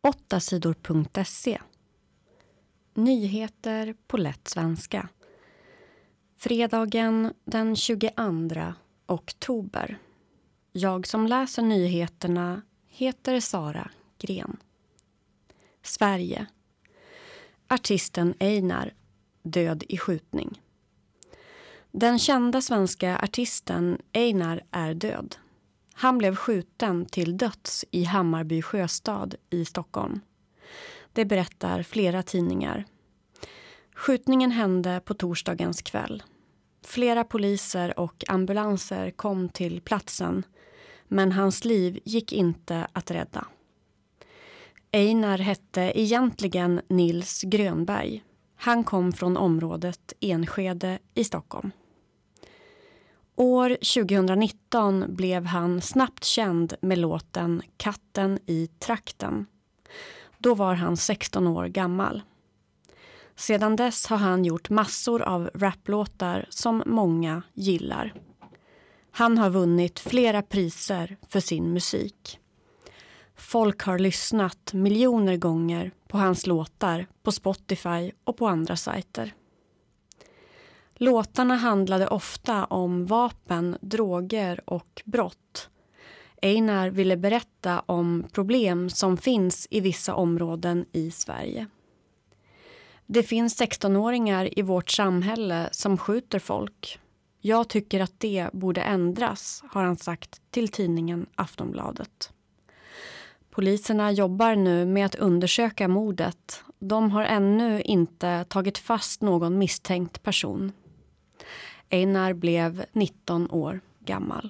8sidor.se. Nyheter på lätt svenska. Fredagen den 22 oktober. Jag som läser nyheterna heter Sara Gren. Sverige. Artisten Einar död i skjutning. Den kända svenska artisten Einar är död. Han blev skjuten till döds i Hammarby sjöstad i Stockholm. Det berättar flera tidningar. Skjutningen hände på torsdagens kväll. Flera poliser och ambulanser kom till platsen, men hans liv gick inte att rädda. Einar hette egentligen Nils Grönberg. Han kom från området Enskede i Stockholm. År 2019 blev han snabbt känd med låten Katten i trakten. Då var han 16 år gammal. Sedan dess har han gjort massor av raplåtar som många gillar. Han har vunnit flera priser för sin musik. Folk har lyssnat miljoner gånger på hans låtar på Spotify och på andra sajter. Låtarna handlade ofta om vapen, droger och brott. Einar ville berätta om problem som finns i vissa områden i Sverige. Det finns 16-åringar i vårt samhälle som skjuter folk. Jag tycker att det borde ändras, har han sagt till tidningen Aftonbladet. Poliserna jobbar nu med att undersöka mordet. De har ännu inte tagit fast någon misstänkt person. Einar blev 19 år gammal.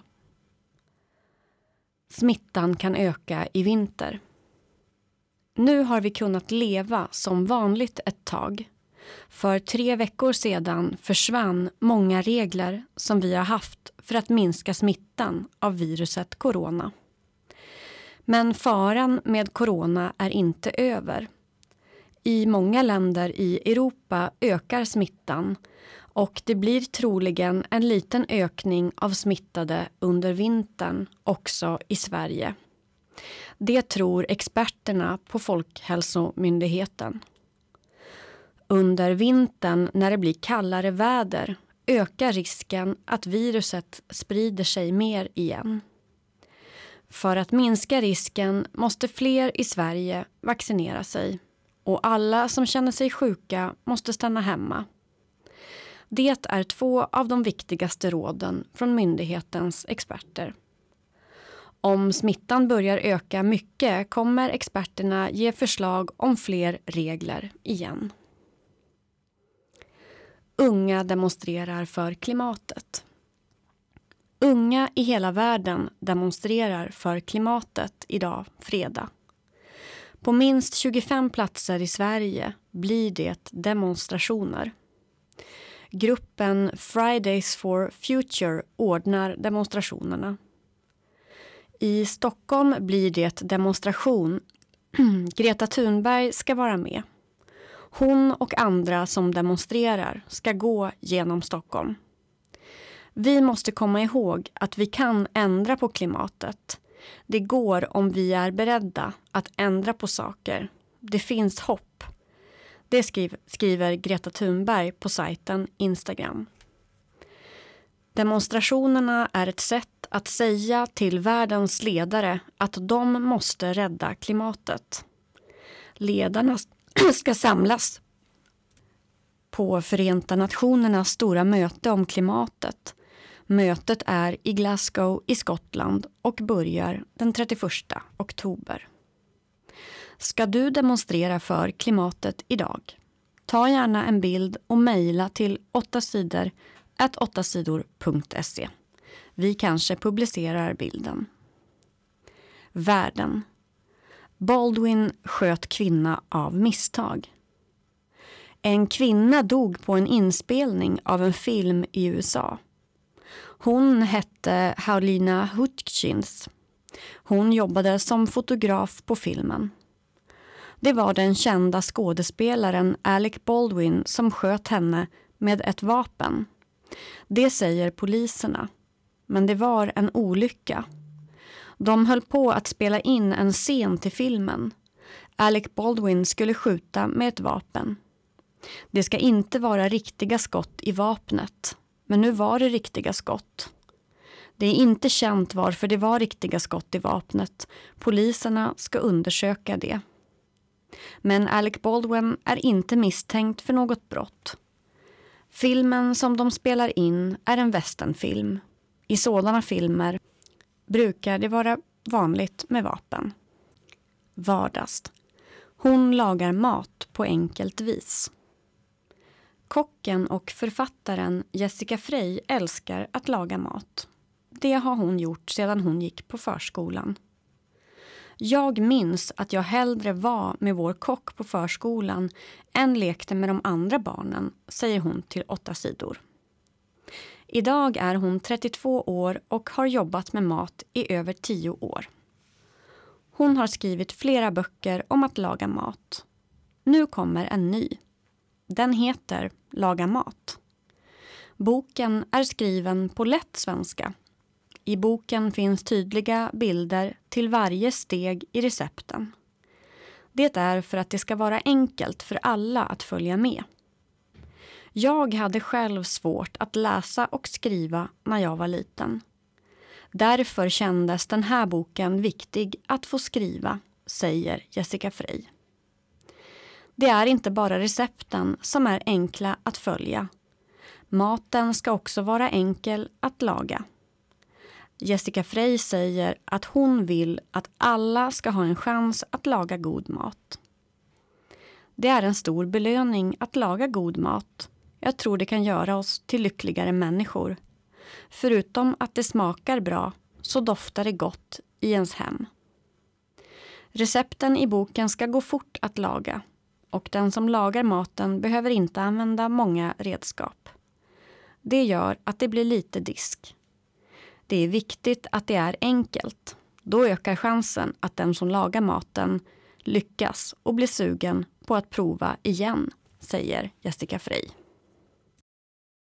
Smittan kan öka i vinter. Nu har vi kunnat leva som vanligt ett tag. För 3 veckor sedan försvann många regler som vi har haft för att minska smittan av viruset corona. Men faran med corona är inte över. I många länder i Europa ökar smittan och det blir troligen en liten ökning av smittade under vintern också i Sverige. Det tror experterna på Folkhälsomyndigheten. Under vintern när det blir kallare väder ökar risken att viruset sprider sig mer igen. För att minska risken måste fler i Sverige vaccinera sig och alla som känner sig sjuka måste stanna hemma. Det är 2 av de viktigaste råden från myndighetens experter. Om smittan börjar öka mycket kommer experterna ge förslag om fler regler igen. Unga demonstrerar för klimatet. Unga i hela världen demonstrerar för klimatet idag, fredag. På minst 25 platser i Sverige blir det demonstrationer. Gruppen Fridays for Future ordnar demonstrationerna. I Stockholm blir det demonstration. Greta Thunberg ska vara med. Hon och andra som demonstrerar ska gå genom Stockholm. Vi måste komma ihåg att vi kan ändra på klimatet. Det går om vi är beredda att ändra på saker. Det finns hopp. Det skriver Greta Thunberg på sajten Instagram. Demonstrationerna är ett sätt att säga till världens ledare att de måste rädda klimatet. Ledarna ska samlas på Förenta Nationernas stora möte om klimatet. Mötet är i Glasgow i Skottland och börjar den 31 oktober. Ska du demonstrera för klimatet idag? Ta gärna en bild och mejla till 8sidor@8sidor.se. Vi kanske publicerar bilden. Världen. Baldwin sköt kvinna av misstag. En kvinna dog på en inspelning av en film i USA. Hon hette Halyna Hutchins. Hon jobbade som fotograf på filmen. Det var den kända skådespelaren Alec Baldwin som sköt henne med ett vapen. Det säger poliserna. Men det var en olycka. De höll på att spela in en scen till filmen. Alec Baldwin skulle skjuta med ett vapen. Det ska inte vara riktiga skott i vapnet, men nu var det riktiga skott. Det är inte känt varför det var riktiga skott i vapnet. Poliserna ska undersöka det. Men Alec Baldwin är inte misstänkt för något brott. Filmen som de spelar in är en westernfilm. I sådana filmer brukar det vara vanligt med vapen. Vardags. Hon lagar mat på enkelt vis. Kocken och författaren Jessica Frey älskar att laga mat. Det har hon gjort sedan hon gick på förskolan. Jag minns att jag hellre var med vår kock på förskolan än lekte med de andra barnen, säger hon till 8 sidor. Idag är hon 32 år och har jobbat med mat i över 10 år. Hon har skrivit flera böcker om att laga mat. Nu kommer en ny. Den heter Laga mat. Boken är skriven på lätt svenska. I boken finns tydliga bilder till varje steg i recepten. Det är för att det ska vara enkelt för alla att följa med. Jag hade själv svårt att läsa och skriva när jag var liten. Därför kändes den här boken viktig att få skriva, säger Jessica Frey. Det är inte bara recepten som är enkla att följa. Maten ska också vara enkel att laga. Jessica Frey säger att hon vill att alla ska ha en chans att laga god mat. Det är en stor belöning att laga god mat. Jag tror det kan göra oss till lyckligare människor. Förutom att det smakar bra så doftar det gott i ens hem. Recepten i boken ska gå fort att laga. Och den som lagar maten behöver inte använda många redskap. Det gör att det blir lite disk. Det är viktigt att det är enkelt. Då ökar chansen att den som lagar maten lyckas och blir sugen på att prova igen, säger Jessica Frey.